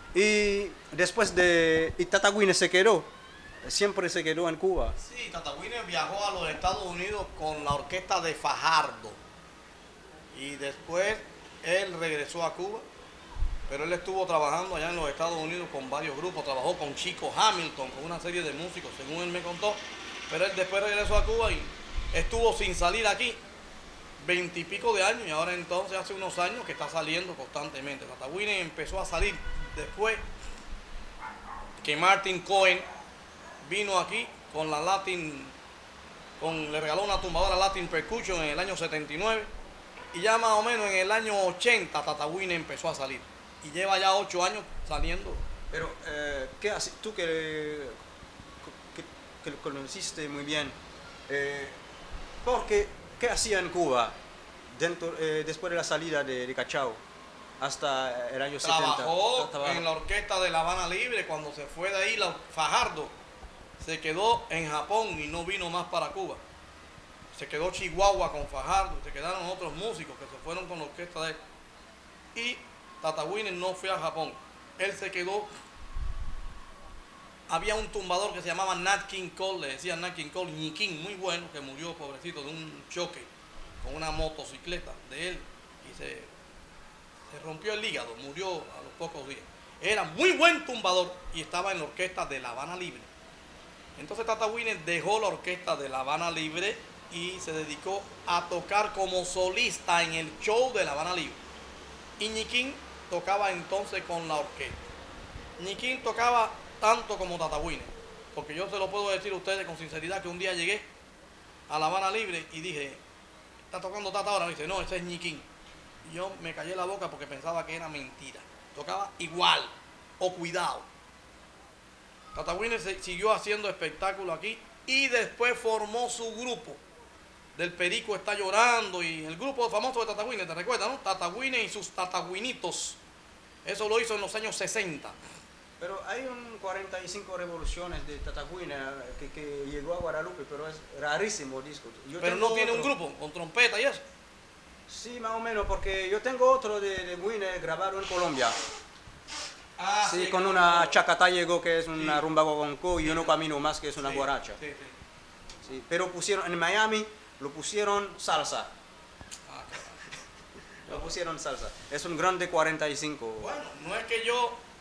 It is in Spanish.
Y después de... Y Tata Winer se quedó, siempre se quedó en Cuba. Sí, Tata Winer viajó a los Estados Unidos con la orquesta de Fajardo. Y después él regresó a Cuba, pero él estuvo trabajando allá en los Estados Unidos con varios grupos, trabajó con Chico Hamilton, con una serie de músicos, según él me contó, pero él después regresó a Cuba y estuvo sin salir aquí 20 y pico de años y ahora entonces hace unos años que está saliendo constantemente. Tata Winer empezó a salir después que Martin Cohen vino aquí con la Latin, le regaló una tumbadora Latin Percussion en el año 79 y ya más o menos en el año 80 Tata Winer empezó a salir y lleva ya 8 años saliendo. Pero, ¿qué haces? Tú que lo conociste muy bien, eh, porque, ¿qué hacía en Cuba después de la salida de Cachao hasta el año 70? Trabajó en la orquesta de La Habana Libre. Cuando se fue de ahí, Fajardo se quedó en Japón y no vino más para Cuba. Se quedó Chihuahua con Fajardo, se quedaron otros músicos que se fueron con la orquesta de él. Y Tata Winer no fue a Japón. Él se quedó. Había un tumbador que se llamaba Nat King Cole, le decían Nat King Cole, Ñiquín, muy bueno, que murió, pobrecito, de un choque con una motocicleta de él y se rompió el hígado, murió a los pocos días. Era muy buen tumbador y estaba en la orquesta de La Habana Libre. Entonces Tata Winer dejó la orquesta de La Habana Libre y se dedicó a tocar como solista en el show de La Habana Libre. Y Ñiquín tocaba entonces con la orquesta. Ñiquín tocaba tanto como Tata Winer, porque yo se lo puedo decir a ustedes con sinceridad que un día llegué a La Habana Libre y dije, ¿está tocando Tata ahora? Me dice, no, ese es Ñiquín. Y yo me callé la boca porque pensaba que era mentira. Tocaba igual, o cuidado. Tata Winer siguió haciendo espectáculos aquí y después formó su grupo del Perico Está Llorando y el grupo famoso de Tata Winer, ¿te recuerdas, no? Tata Winer y sus Tatawinitos. Eso lo hizo en los años 60. Pero hay un 45 revoluciones de Tata Winer que llegó a Guadalupe, pero es rarísimo el disco. Pero no tiene un grupo con trompeta y eso. Sí, más o menos, porque yo tengo otro de Winer grabado en Colombia. Ah, sí, con una chacatayego que es una sí, rumba guaguancó y sí, uno camino más que es una sí, guaracha. sí, sí. Sí, pero pusieron en Miami, lo pusieron salsa. Ah, Lo pusieron salsa. Es un grande 45. bueno, no es que yo